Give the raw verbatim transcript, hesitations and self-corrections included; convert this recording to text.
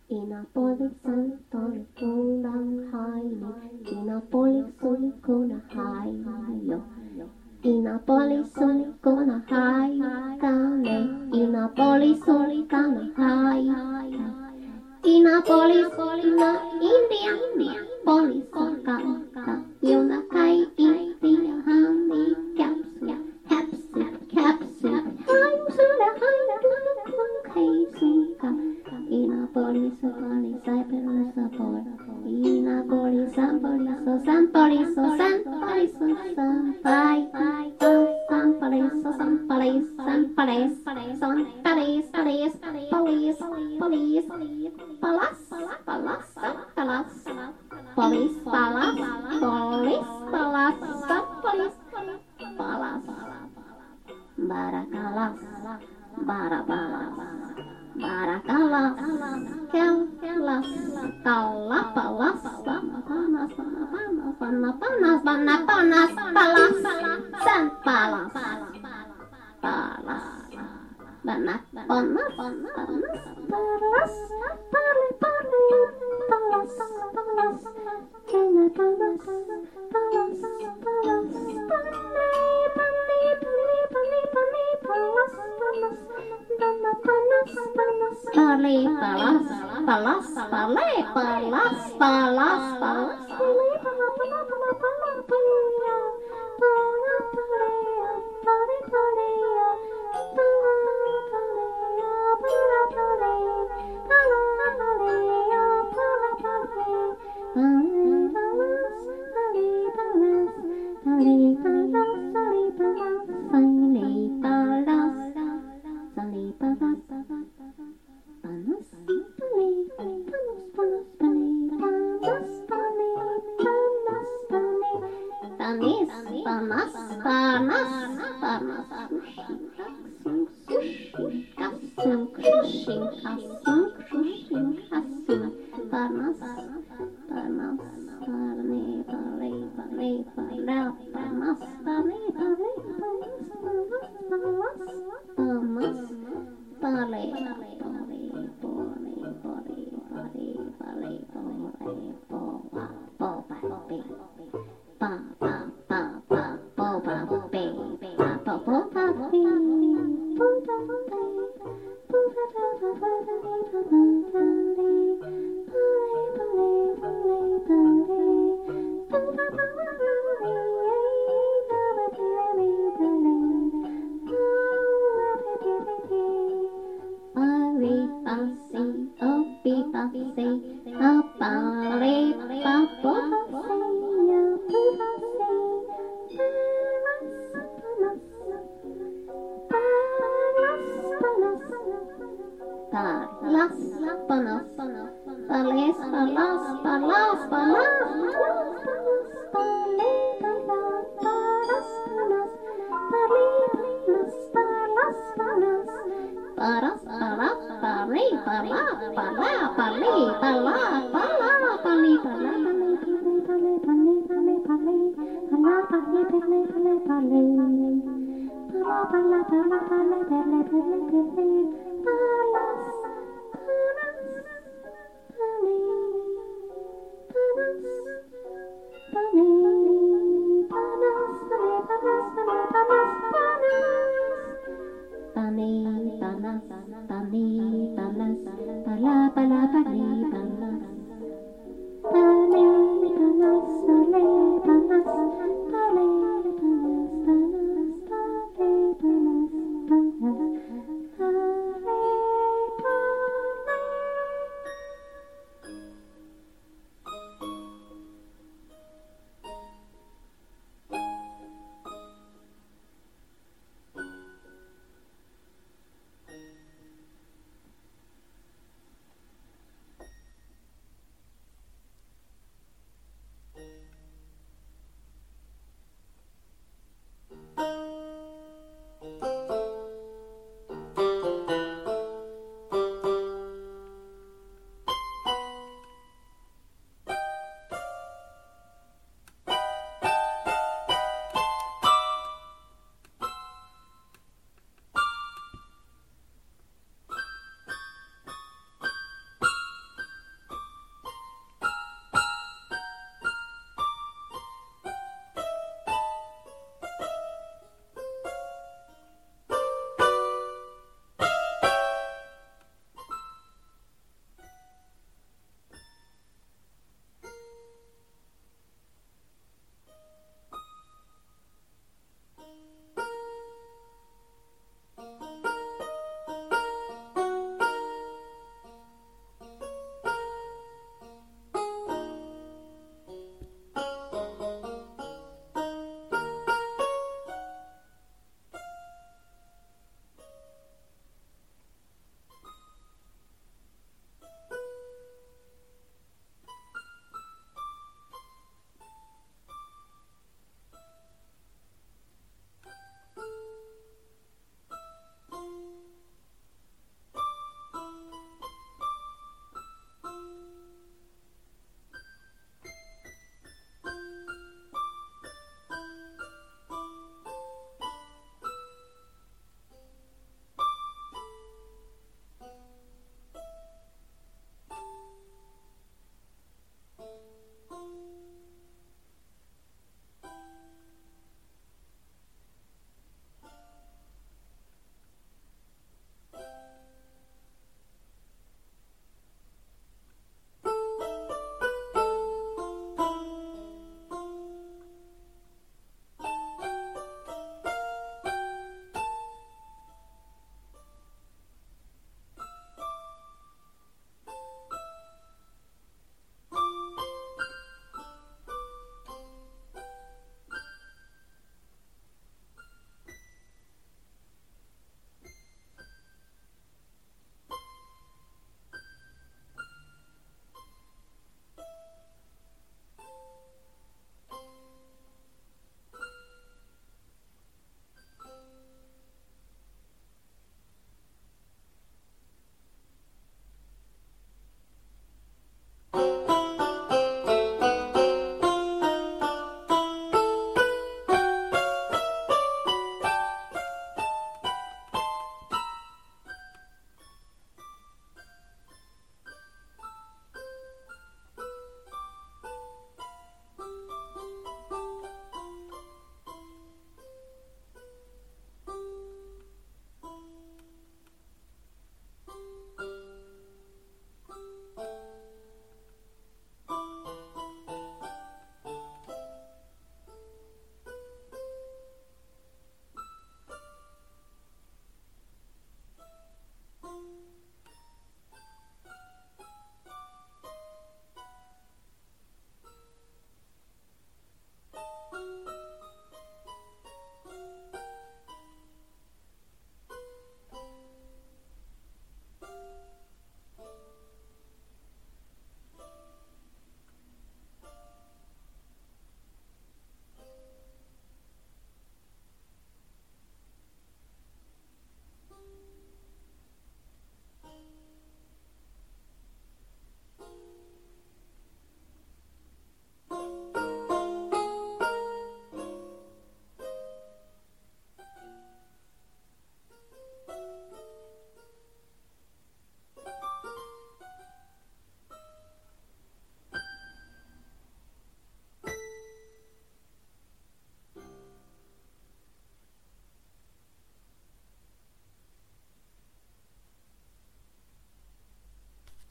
Inapolis Santori Kulang Haini, Inapolis Sulikuna Hayo, Inapolis Sulikuna Haikane, Inapolis Sulikana Hai, Inapolis na India, Polis Kaka, Yunakai India, Hani, Capsule, Capsule, Capsule, I'm Sula Hai, Suka. Inapolis, Polis, Cyprus, Sapor. Inapolis, Sampolis, Sampolis, Sampolis, Sampai. Sampolis, Sampolis, Sampolis, Sampolis, Police, Police, Police, Palas, Palas, Palas, Police, Palas, Police, Palas, Sampolis, Palas, Barakalas, Barabalas. Barakalas, kelas, kalah, palas, panas, panas, panas, panas, panas, panas, palas, san palas, palas, panas, panas, panas, palas, pale, pale, palas, palas, kena panas, palas, palas, pale, pale, pale, pale, pale, palas, panas. Panas, panas, pale, palas, palas, pale, palas, palas, palas, pale, pala, pala, pala, pala, palea, pala, palea, pale, palea, pala, palea, pala, palea, pala, palea, pala, palea, pale, palas, pale, palas, pale, palas, pale, palas, pale, palas. Pale, palas, panas, pale, panas, panas, pale, panas, pale, panas, pale, panis, panas, panas, panas, sushi, kasung, sushi, kasung, sushi, kasung, panas, panas, pale, pale, pale, pale, panas, pale, pale, panas, panas, panas, panas, pale, pale, pale, pale, pale, pale, pale, pola, popa, pe, pa, pa, pa, pa, popa, pe, pa, pa, popa, pe, popa, pe, popa, popa, pale, pale, pale, pale, pale, popa, Palas, panas, pales, palas, palas, palas, pale, palas, palas, palas, pale, palas, palas, palas, paras, paras, pale, pala, pala, pale, pala, pala, pale, pala, pale, pale, pale, pale, pale, pale, pala, pale, pale, pale, pale, pala, pala, pala, pale, pale, pale, pale, pala.